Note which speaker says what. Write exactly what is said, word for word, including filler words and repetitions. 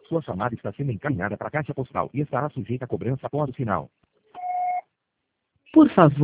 Speaker 1: Sua chamada está sendo encaminhada para a caixa postal e estará sujeita a cobrança após o sinal.
Speaker 2: Por favor,